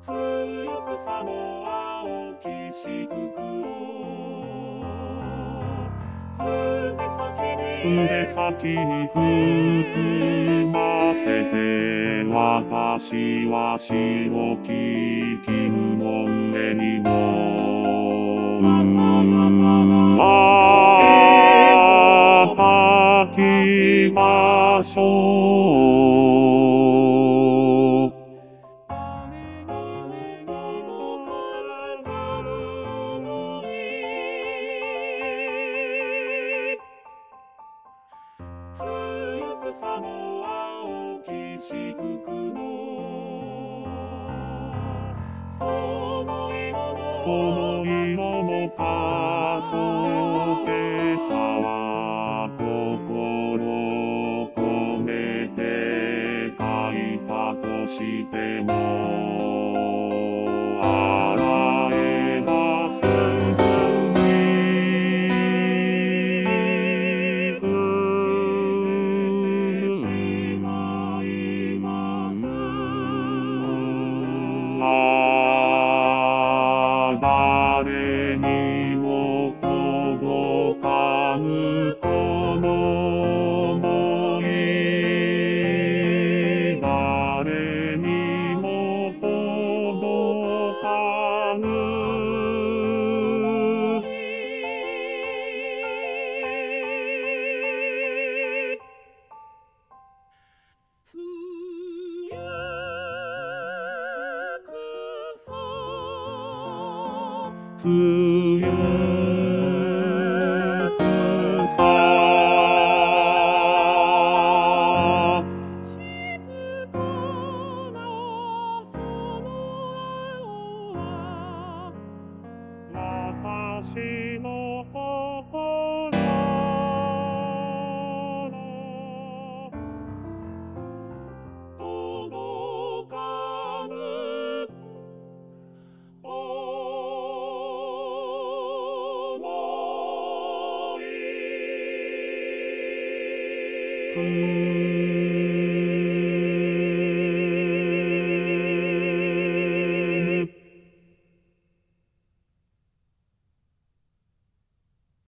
強くさの青き雫を筆先に含ませて私は白き絹の上にも書きましょう。強くさの青き雫のその色のパソテさは心込めて書いたとしても洗えばすぐ誰にも届かぬこの想い誰にも届かぬ強くさ静かなその青は私の心の届かぬ思い